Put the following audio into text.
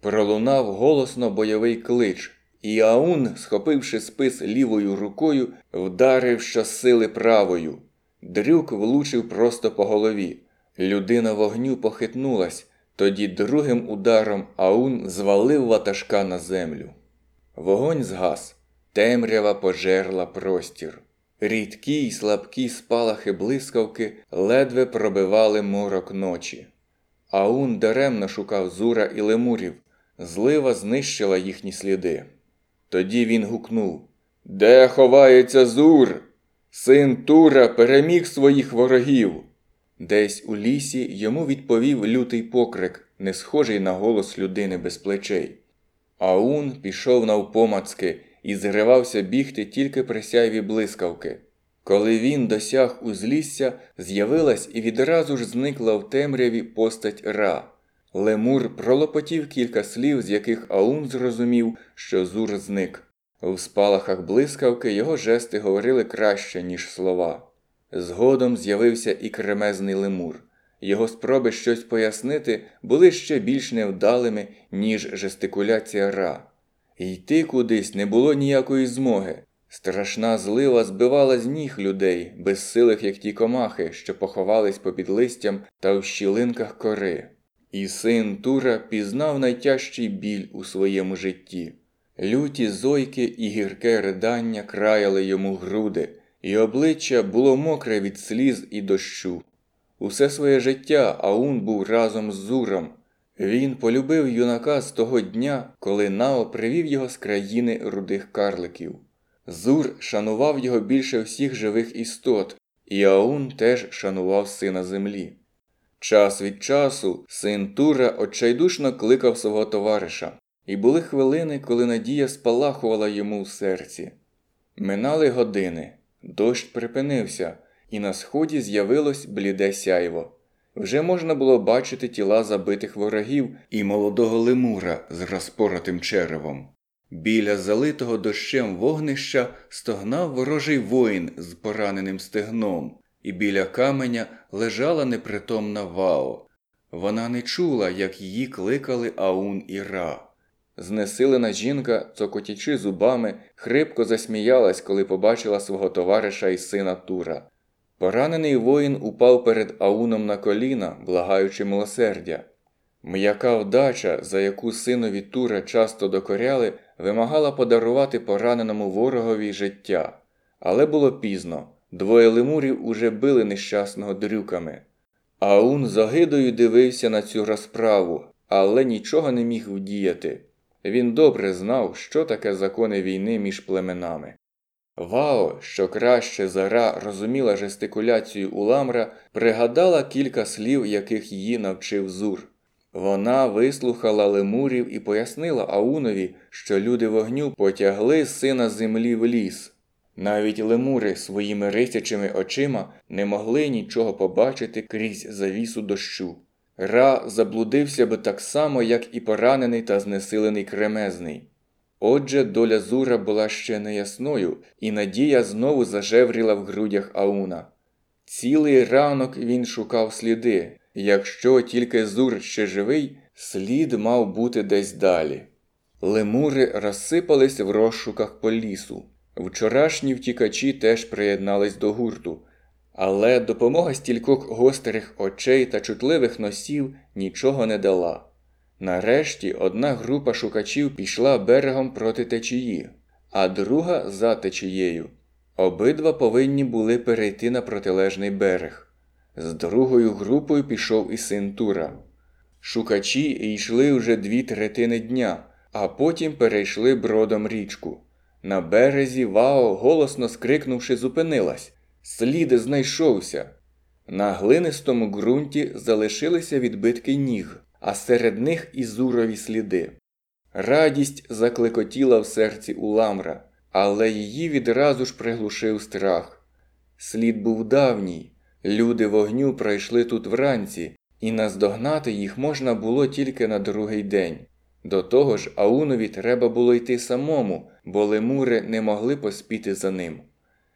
Пролунав голосно бойовий клич, і Аун, схопивши спис лівою рукою, вдарив щосили правою. Дрюк влучив просто по голові. Людина вогню похитнулась, тоді другим ударом Аун звалив ватажка на землю. Вогонь згас, темрява пожерла простір. Рідкі й слабкі спалахи блискавки ледве пробивали морок ночі. Аун даремно шукав Зура і лемурів, злива знищила їхні сліди. Тоді він гукнув: «Де ховається Зур? Син Тура переміг своїх ворогів!» Десь у лісі йому відповів лютий покрик, не схожий на голос людини без плечей. Аун пішов навпомацки і зривався бігти тільки при сяйві блискавки. Коли він досяг узлісся, з'явилась і відразу ж зникла в темряві постать Ра. Лемур пролопотів кілька слів, з яких Аун зрозумів, що Зур зник. В спалахах блискавки його жести говорили краще, ніж слова. Згодом з'явився і кремезний лемур. Його спроби щось пояснити були ще більш невдалими, ніж жестикуляція Ра. Йти кудись не було ніякої змоги. Страшна злива збивала з ніг людей, безсилих як ті комахи, що поховались попід листям та в щілинках кори. І син Тура пізнав найтяжчий біль у своєму житті. Люті зойки і гірке ридання краяли йому груди, і обличчя було мокре від сліз і дощу. Усе своє життя Аун був разом з Зуром. Він полюбив юнака з того дня, коли Нао привів його з країни рудих карликів. Зур шанував його більше всіх живих істот, і Аун теж шанував сина землі. Час від часу син Тура отчайдушно кликав свого товариша, і були хвилини, коли надія спалахувала йому в серці. Минали години, дощ припинився, і на сході з'явилось бліде сяйво. Вже можна було бачити тіла забитих ворогів і молодого лемура з розпоротим черевом. Біля залитого дощем вогнища стогнав ворожий воїн з пораненим стегном, і біля каменя лежала непритомна Вао. Вона не чула, як її кликали Аун і Ра. Знесилена жінка, цокотячи зубами, хрипко засміялась, коли побачила свого товариша і сина Тура. Поранений воїн упав перед Ауном на коліна, благаючи милосердя. М'яка вдача, за яку синові Тура часто докоряли, вимагала подарувати пораненому ворогові життя. Але було пізно. Двоє лемурів уже били нещасного дрюками. Аун з огидою дивився на цю розправу, але нічого не міг вдіяти. Він добре знав, що таке закони війни між племенами. Вао, що краще за Ра розуміла жестикуляцію уламра, пригадала кілька слів, яких її навчив Зур. Вона вислухала лемурів і пояснила Аунові, що люди вогню потягли сина землі в ліс. Навіть лемури своїми рисячими очима не могли нічого побачити крізь завісу дощу. Ра заблудився би так само, як і поранений та знесилений кремезний. Отже, доля Зура була ще неясною, і надія знову зажевріла в грудях Ауна. Цілий ранок він шукав сліди. Якщо тільки Зур ще живий, слід мав бути десь далі. Лемури розсипались в розшуках по лісу. Вчорашні втікачі теж приєднались до гурту. Але допомога стількох гострих очей та чутливих носів нічого не дала. Нарешті одна група шукачів пішла берегом проти течії, а друга за течією. Обидва повинні були перейти на протилежний берег. З другою групою пішов і син Тура. Шукачі йшли вже 2/3 дня, а потім перейшли бродом річку. На березі Вао, голосно скрикнувши, зупинилась. Слід знайшовся. На глинистому ґрунті залишилися відбитки ніг, а серед них і Зурові сліди. Радість заклекотіла в серці уламра, але її відразу ж приглушив страх. Слід був давній. Люди вогню пройшли тут вранці, і наздогнати їх можна було тільки на другий день. До того ж, Аунові треба було йти самому, бо лемури не могли поспіти за ним.